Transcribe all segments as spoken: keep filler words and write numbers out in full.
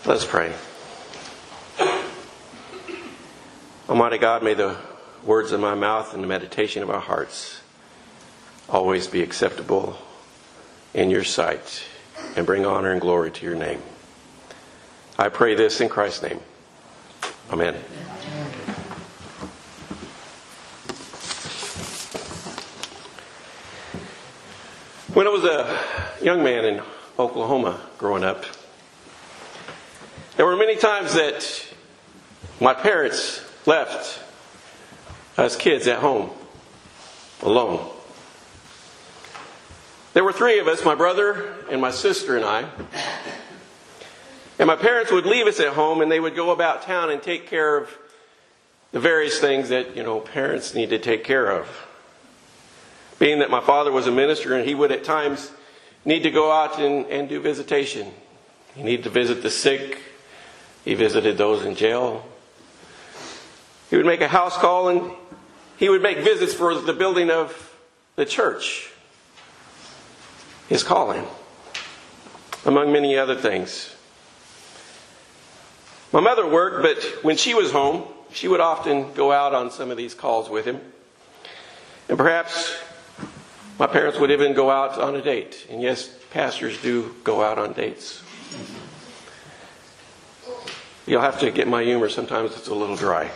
Let's pray. Almighty God, may the words of my mouth and the meditation of our hearts always be acceptable in your sight and bring honor and glory to your name. I pray this in Christ's name. Amen. When I was a young man in Oklahoma growing up, there were many times that my parents left us kids at home alone. There were three of us, my brother and my sister and I. And my parents would leave us at home and they would go about town and take care of the various things that, you know, parents need to take care of. Being that my father was a minister and he would at times need to go out and, and do visitation. He needed to visit the sick. He visited those in jail. He would make a house call and he would make visits for the building of the church. His calling, among many other things. My mother worked, but when she was home, she would often go out on some of these calls with him. And perhaps my parents would even go out on a date. And yes, pastors do go out on dates. You'll have to get my humor. Sometimes it's a little dry.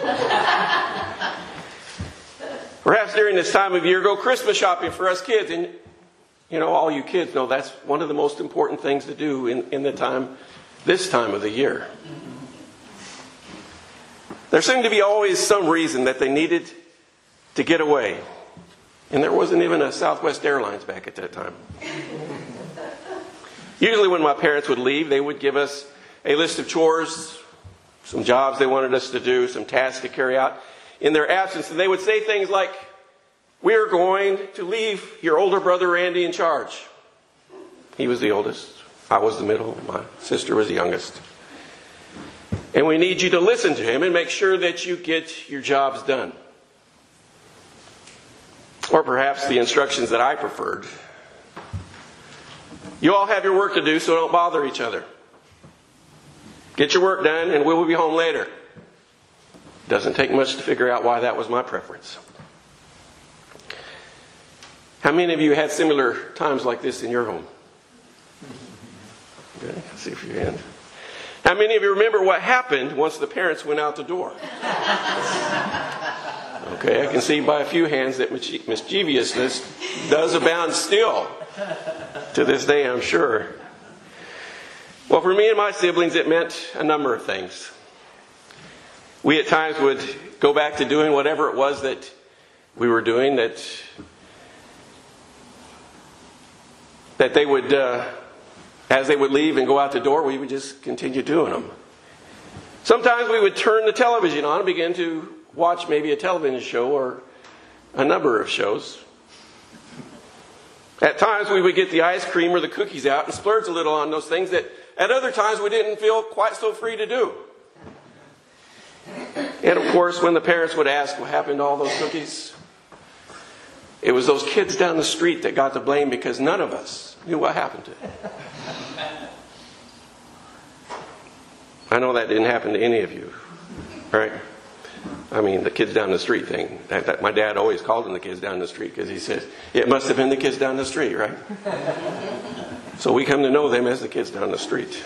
Perhaps during this time of year, go Christmas shopping for us kids. And, you know, all you kids know that's one of the most important things to do in, in the time, this time of the year. There seemed to be always some reason that they needed to get away. And there wasn't even a Southwest Airlines back at that time. Usually when my parents would leave, they would give us a list of chores, some jobs they wanted us to do, some tasks to carry out in their absence. And they would say things like, "We are going to leave your older brother Randy in charge." He was the oldest. I was the middle. My sister was the youngest. "And we need you to listen to him and make sure that you get your jobs done." Or perhaps the instructions that I preferred. "You all have your work to do, so don't bother each other. Get your work done and we will be home later." Doesn't take much to figure out why that was my preference. How many of you had similar times like this in your home? Okay, let's see if you're in. How many of you remember what happened once the parents went out the door? Okay, I can see by a few hands that mischievousness does abound still. To this day, I'm sure. Well, for me and my siblings, it meant a number of things. We at times would go back to doing whatever it was that we were doing, that that they would, uh, as they would leave and go out the door, we would just continue doing them. Sometimes we would turn the television on and begin to watch maybe a television show or a number of shows. At times we would get the ice cream or the cookies out and splurge a little on those things that at other times we didn't feel quite so free to do. And of course, when the parents would ask what happened to all those cookies, it was those kids down the street that got the blame because none of us knew what happened to them. I know that didn't happen to any of you, right? I mean, the kids down the street thing. That, that, my dad always called them the kids down the street because he said, it must have been the kids down the street, right? So we come to know them as the kids down the street.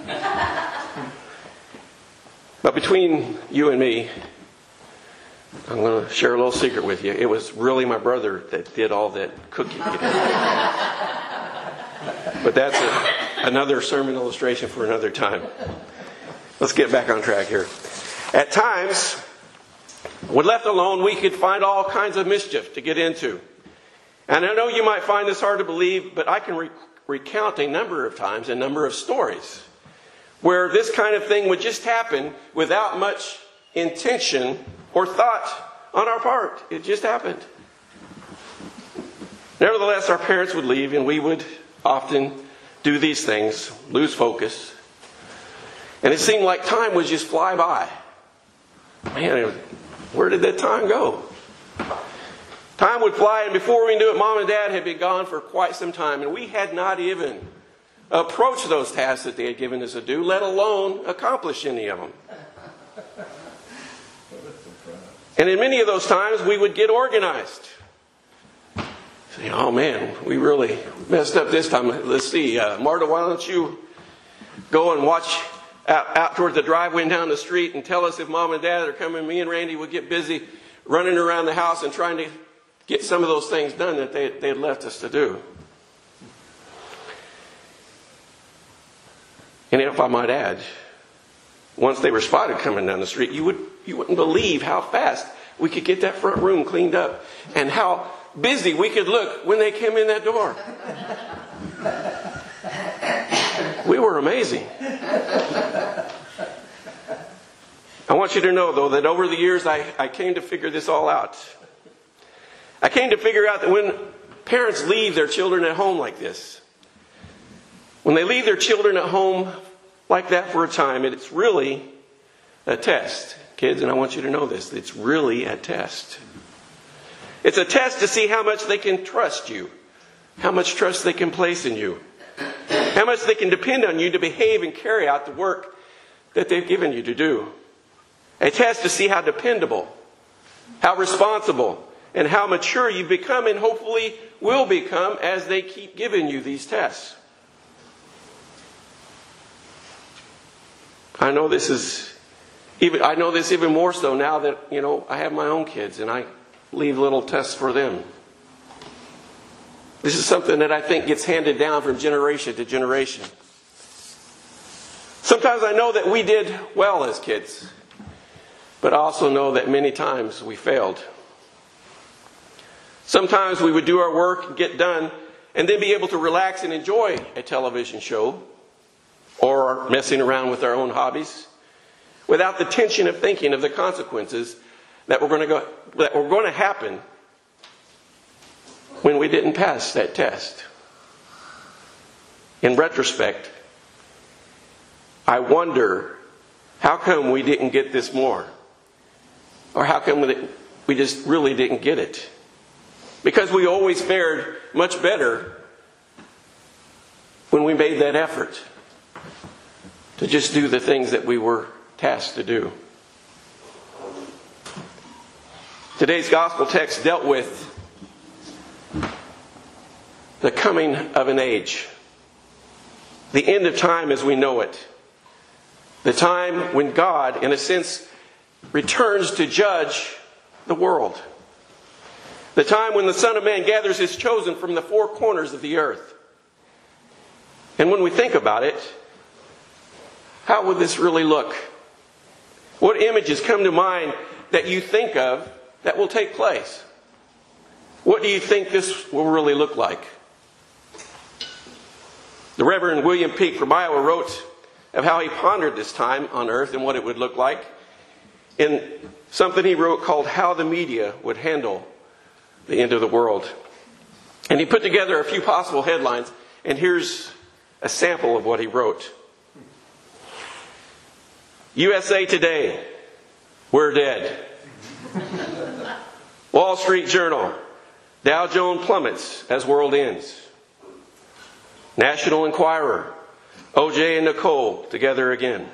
But between you and me, I'm going to share a little secret with you. It was really my brother that did all that cookie eating. But that's a, another sermon illustration for another time. Let's get back on track here. At times, when left alone, we could find all kinds of mischief to get into. And I know you might find this hard to believe, but I can re- recount a number of times, a number of stories, where this kind of thing would just happen without much intention or thought on our part. It just happened. Nevertheless, our parents would leave and we would often do these things, lose focus. And it seemed like time would just fly by. Man, where did that time go? Time would fly, and before we knew it, Mom and Dad had been gone for quite some time, and we had not even approach those tasks that they had given us to do, let alone accomplish any of them. And in many of those times, we would get organized. Say, oh man, we really messed up this time. Let's see, uh, Marta, why don't you go and watch out, out toward the driveway and down the street and tell us if Mom and Dad are coming. Me and Randy would get busy running around the house and trying to get some of those things done that they, they had left us to do. And if I might add, once they were spotted coming down the street, you would you wouldn't believe how fast we could get that front room cleaned up and how busy we could look when they came in that door. We were amazing. I want you to know, though, that over the years I, I came to figure this all out. I came to figure out that when parents leave their children at home like this, when they leave their children at home like that for a time, it's really a test. Kids, and I want you to know this, it's really a test. It's a test to see how much they can trust you, how much trust they can place in you, how much they can depend on you to behave and carry out the work that they've given you to do. A test to see how dependable, how responsible, and how mature you've become and hopefully will become as they keep giving you these tests. I know this is even I know this even more so now that, you know, I have my own kids and I leave little tests for them. This is something that I think gets handed down from generation to generation. Sometimes I know that we did well as kids, but I also know that many times we failed. Sometimes we would do our work and get done and then be able to relax and enjoy a television show or messing around with our own hobbies without the tension of thinking of the consequences that were going to go, that were going to happen when we didn't pass that test. In retrospect, I wonder how come we didn't get this more? Or how come we just really didn't get it? Because we always fared much better when we made that effort to just do the things that we were tasked to do. Today's gospel text dealt with the coming of an age. The end of time as we know it. The time when God, in a sense, returns to judge the world. The time when the Son of Man gathers his chosen from the four corners of the earth. And when we think about it, how would this really look? What images come to mind that you think of that will take place? What do you think this will really look like? The Reverend William Peake from Iowa wrote of how he pondered this time on earth and what it would look like in something he wrote called How the Media Would Handle the End of the World. And he put together a few possible headlines, and here's a sample of what he wrote. U S A Today, we're dead. Wall Street Journal, Dow Jones plummets as world ends. National Enquirer, O J and Nicole together again.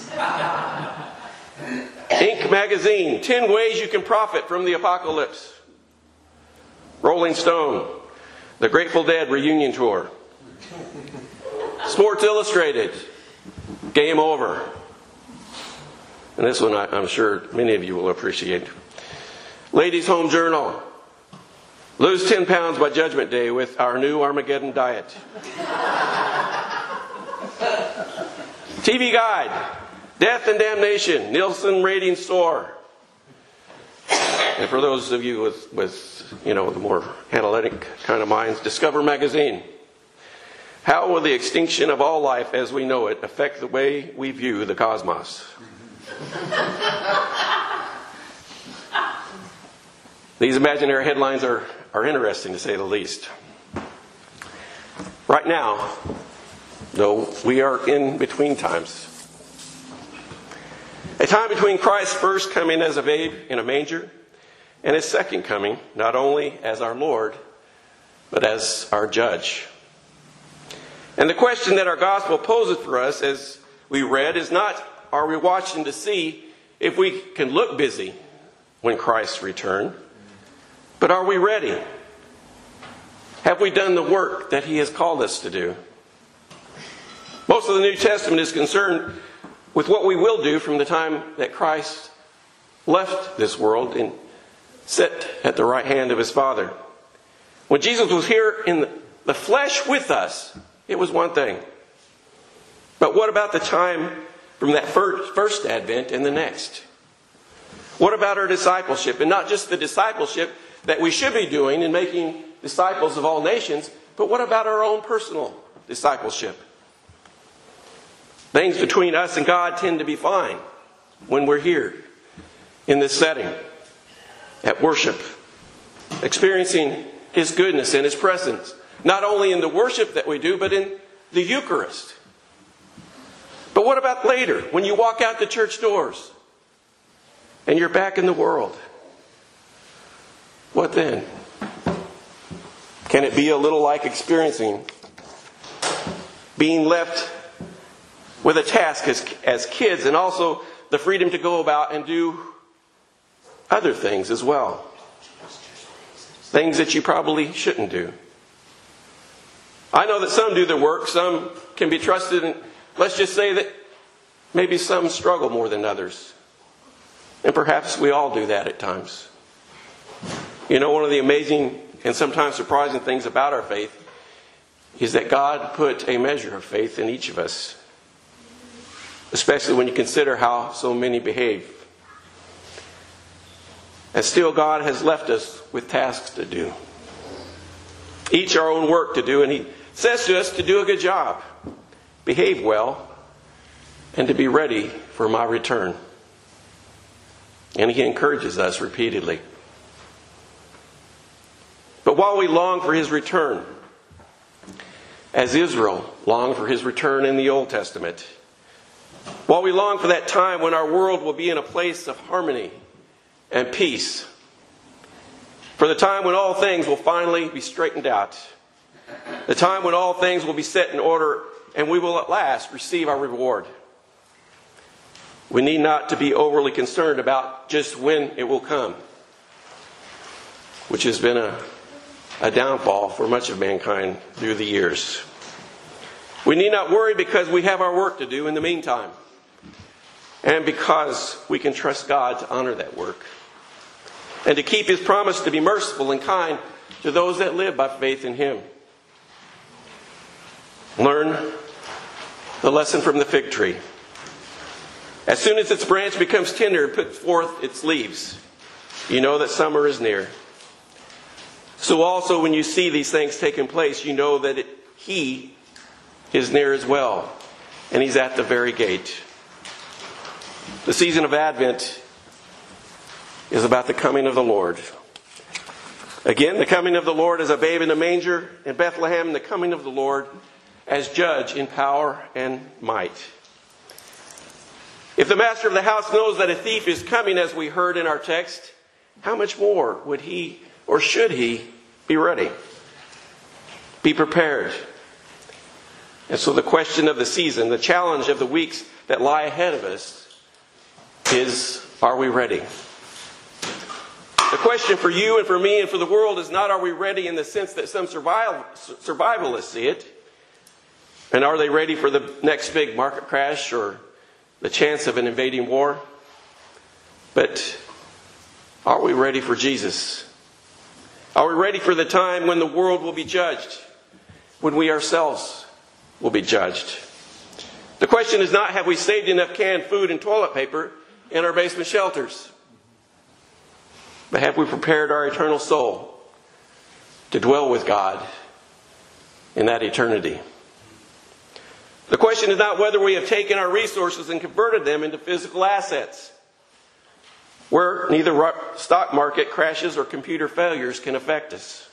Inc magazine, ten ways you can profit from the apocalypse. Rolling Stone, the Grateful Dead reunion tour. Sports Illustrated, game over. And this one I, I'm sure many of you will appreciate. Ladies' Home Journal, lose ten pounds by Judgment Day with our new Armageddon diet. T V Guide, Death and Damnation, Nielsen rating soar. And for those of you with, with, you know, the more analytic kind of minds, Discover Magazine. How will the extinction of all life as we know it affect the way we view the cosmos? These imaginary headlines are, are interesting to say the least. Right now, though, we are in between times. A time between Christ's first coming as a babe in a manger and his second coming, not only as our Lord, but as our judge. And the question that our gospel poses for us, as we read, is not, are we watching to see if we can look busy when Christ returns, but are we ready? Have we done the work that he has called us to do? Most of the New Testament is concerned with what we will do from the time that Christ left this world and sat at the right hand of his Father. When Jesus was here in the flesh with us, it was one thing. But what about the time from that first, first advent and the next? What about our discipleship? And not just the discipleship that we should be doing in making disciples of all nations, but what about our own personal discipleship? Things between us and God tend to be fine when we're here in this setting, at worship, experiencing his goodness and his presence, not only in the worship that we do, but in the Eucharist. But what about later, when you walk out the church doors and you're back in the world? What then? Can it be a little like experiencing being left with a task as, as kids, and also the freedom to go about and do other things as well? Things that you probably shouldn't do. I know that some do their work, some can be trusted, and let's just say that maybe some struggle more than others. And perhaps we all do that at times. You know, one of the amazing and sometimes surprising things about our faith is that God put a measure of faith in each of us, especially when you consider how so many behave. And still God has left us with tasks to do. Each our own work to do, and he says to us to do a good job, behave well, and to be ready for my return. And he encourages us repeatedly. But while we long for his return, as Israel longed for his return in the Old Testament, while we long for that time when our world will be in a place of harmony and peace, for the time when all things will finally be straightened out, the time when all things will be set in order and we will at last receive our reward, we need not to be overly concerned about just when it will come, which has been a, a downfall for much of mankind through the years. We need not worry because we have our work to do in the meantime, and because we can trust God to honor that work and to keep his promise to be merciful and kind to those that live by faith in him. Learn the lesson from the fig tree. As soon as its branch becomes tender and puts forth its leaves, you know that summer is near. So also when you see these things taking place, you know that it, he is near as well, and he's at the very gate. The season of Advent is about the coming of the Lord. Again, the coming of the Lord as a babe in a manger in Bethlehem, and the coming of the Lord as judge in power and might. If the master of the house knows that a thief is coming, as we heard in our text, how much more would he or should he be ready? Be prepared. And so the question of the season, the challenge of the weeks that lie ahead of us is, are we ready? The question for you and for me and for the world is not, are we ready in the sense that some survival, survivalists see it? And are they ready for the next big market crash or the chance of an invading war? But are we ready for Jesus? Are we ready for the time when the world will be judged? When we ourselves will be judged? The question is not, have we saved enough canned food and toilet paper in our basement shelters? But have we prepared our eternal soul to dwell with God in that eternity? The question is not whether we have taken our resources and converted them into physical assets, where neither stock market crashes or computer failures can affect us,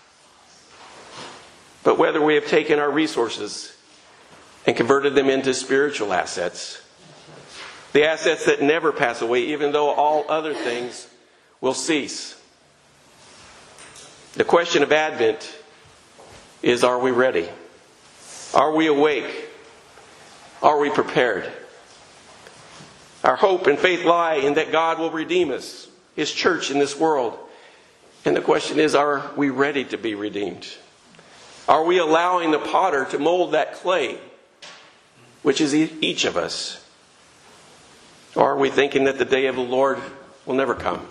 but whether we have taken our resources and converted them into spiritual assets, the assets that never pass away, even though all other things will cease. The question of Advent is, are we ready? Are we awake? Are we prepared? Our hope and faith lie in that God will redeem us, His church in this world. And the question is, are we ready to be redeemed? Are we allowing the potter to mold that clay, which is each of us? Or are we thinking that the day of the Lord will never come?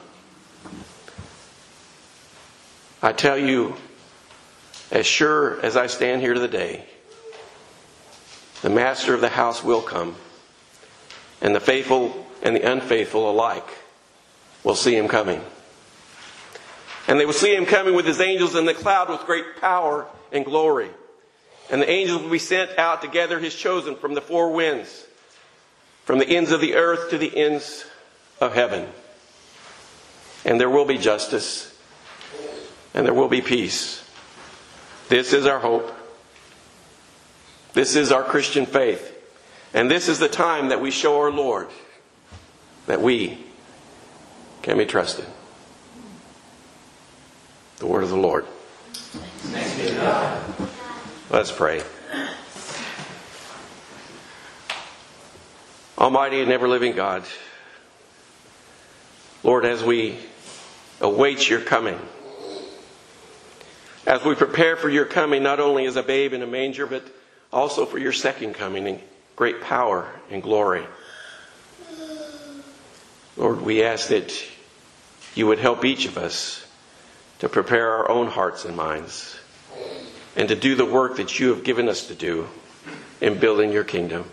I tell you, as sure as I stand here today, the master of the house will come, and the faithful and the unfaithful alike will see him coming. And they will see him coming with his angels in the cloud with great power and glory. And the angels will be sent out to gather his chosen from the four winds, from the ends of the earth to the ends of heaven. And there will be justice, and there will be peace. This is our hope. This is our Christian faith. And this is the time that we show our Lord that we can be trusted. The word of the Lord. Thanks be to God. Let's pray. Almighty and ever-living God, Lord, as we await your coming, as we prepare for your coming, not only as a babe in a manger, but also for your second coming in great power and glory. Lord, we ask that you would help each of us to prepare our own hearts and minds and to do the work that you have given us to do in building your kingdom.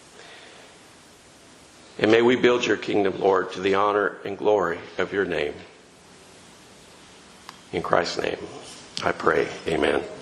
And may we build your kingdom, Lord, to the honor and glory of your name. In Christ's name, I pray. Amen.